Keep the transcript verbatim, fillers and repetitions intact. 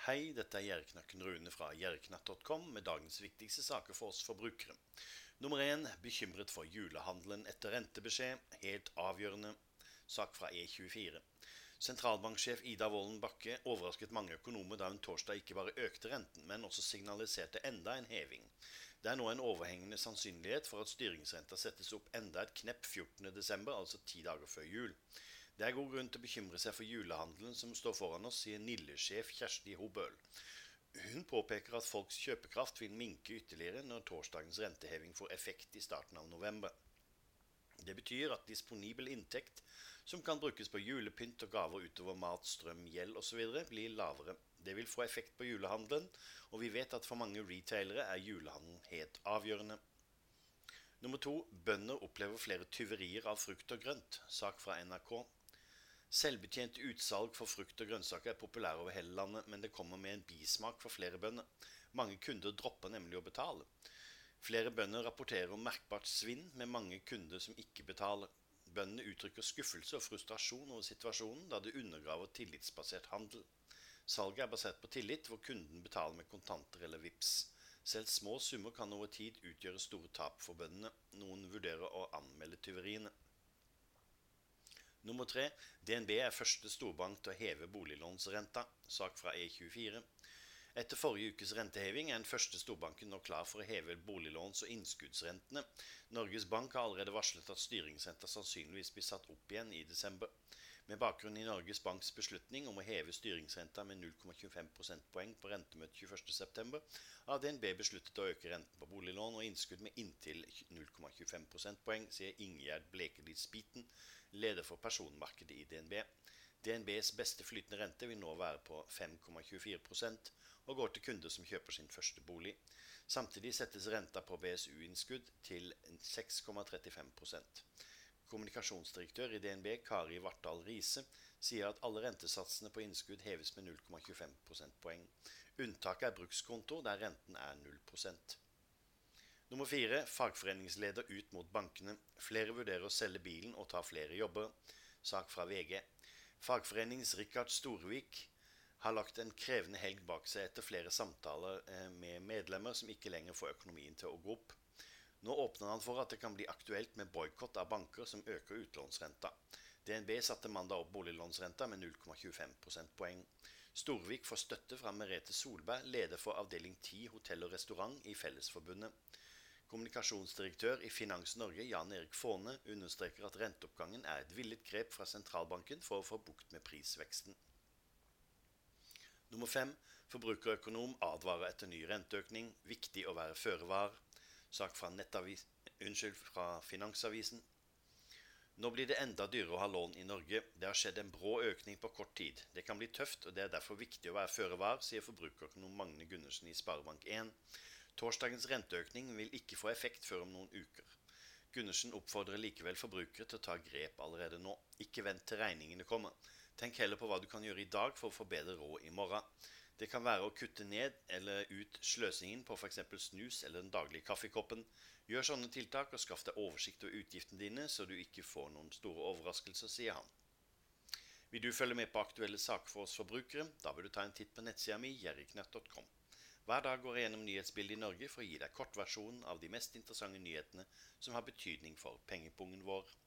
Hei, dette er Gjerknakken Rune fra gjerknatt punktum com med dagens viktigste saker for oss forbrukere. Nummer én, bekymret for julehandelen etter rentebeskjed, helt avgjørende. Sak fra E tjuefire. Sentralbanksjef Ida Wolden Bakke overrasket mange økonomer da hun torsdag ikke bare økte renten, men også signaliserte enda en heving. Det er nå en overhengende sannsynlighet for at styringsrenta settes opp enda et knepp fjortende desember, altså ti dager før jul. Det er god grunn til å bekymre seg for julehandelen som står foran oss, sier Nille-sjef Kjersti Hobøl. Hun påpeker at folks kjøpekraft vil minke ytterligere når torsdagens renteheving får effekt i starten av november. Det betyr at disponibel inntekt, som kan brukes på julepynt og gaver utover mat, strøm, gjeld osv., blir lavere. Det vil få effekt på julehandelen, og vi vet at for mange retailere er julehandelen helt avgjørende. Nummer to, bønder opplever flere tyverier av frukt og grønt. Sak fra N R K. Selvbetjent utsalg for frukt og grønnsaker er populære over hele landet, men det kommer med en bismak for flere bønder. Mange kunder dropper nemlig å betale. Flere bønder rapporterer om merkbart svinn med mange kunder som ikke betaler. Bøndene uttrykker skuffelse og frustrasjon over situasjonen, da det undergraver tillitsbasert handel. Salget er basert på tillit, hvor kunden betaler med kontanter eller vips. Selv små summer kan over tid utgjøre store tap for bøndene. Noen vurderer å anmelde tyveriene. Nummer tre, D N B er første storbank til å heve boliglånsrenta. Sak fra E tjuefire. Etter forrige ukes renteheving er den første storbanken nå klar for å heve boliglåns- og innskuddsrentene. Norges Bank har allerede varslet at styringsrenta sannsynligvis blir satt opp igjen i desember. Med bakgrunn i Norges Banks beslutning om å heve styringsrenta med null komma tjuefem prosentpoeng på rentemøtet tjueførste september, har D N B besluttet å øke renten på boliglån og innskudd med inntil null komma tjuefem prosentpoeng, sier Ingjerd Blekeli Spiten, leder for personmarkedet i D N B. D N Bs beste flytende rente vil nå være på fem komma tjuefire prosent og går til kunder som kjøper sin første bolig. Samtidig settes renta på B S U-innskudd til seks komma trettifem prosent. Kommunikasjonsdirektør i D N B, Kari Vartdal Riise, sier at alle rentesatsene på innskudd heves med null komma tjuefem prosentpoeng. Unntaket er brukskonto, der renten er null prosent. Nummer fire, fagforeningsleder ut mot bankene. Flere vurderer å selge bilen og ta flere jobber. Sak fra V G. Fagforenings Rikard Storvik har lagt en krevende helg bak seg etter flere samtaler med medlemmer som ikke lenger får økonomien til å gå opp. Nå åpner han for at det kan bli aktuelt med boykott av banker som øker utlånsrenta. D N B satte mandag opp boliglånsrenta med null komma tjuefem prosentpoeng. Storvik får støtte fra Merete Solberg, leder for avdeling ti hotell og restaurant i Fellesforbundet. Kommunikasjonsdirektør i Finans Norge, Jan Erik Fåne, understreker at renteoppgangen er et villet grep fra sentralbanken for å få bukt med prisveksten. Nummer fem, forbrukerøkonom advarer etter ny renteøkning, viktig å være føre var. Sak fra, unnskyld, fra Finansavisen. Nå blir det enda dyrere å ha lån i Norge. Det har skjedd en brå økning på kort tid. Det kan bli tøft, og det er derfor viktig å være føre var, sier forbrukerøkonom Magne Gundersen i Sparebank en. Torsdagens renteøkning vil ikke få effekt før om noen uker. Gundersen oppfordrer likevel forbrukere til å ta grep allerede nå. Ikke vent til regningene kommer. Tenk heller på hva du kan gjøre i dag for å få bedre råd i morgen. Det kan være å kutte ned eller ut sløsingen på for eksempel snus eller den daglige kaffekoppen. Gjør sånne tiltak og skaff deg oversikt over utgiftene dine, så du ikke får noen store overraskelser, sier han. Vil du følge med på aktuelle saker for oss forbrukere? Da bør du ta en titt på nettsida mi, gjerknatt punktum com. Hver dag går jeg gjennom nyhetsbildet i Norge for å gi deg kortversjonen av de mest interessante nyhetene som har betydning for pengepungen vår.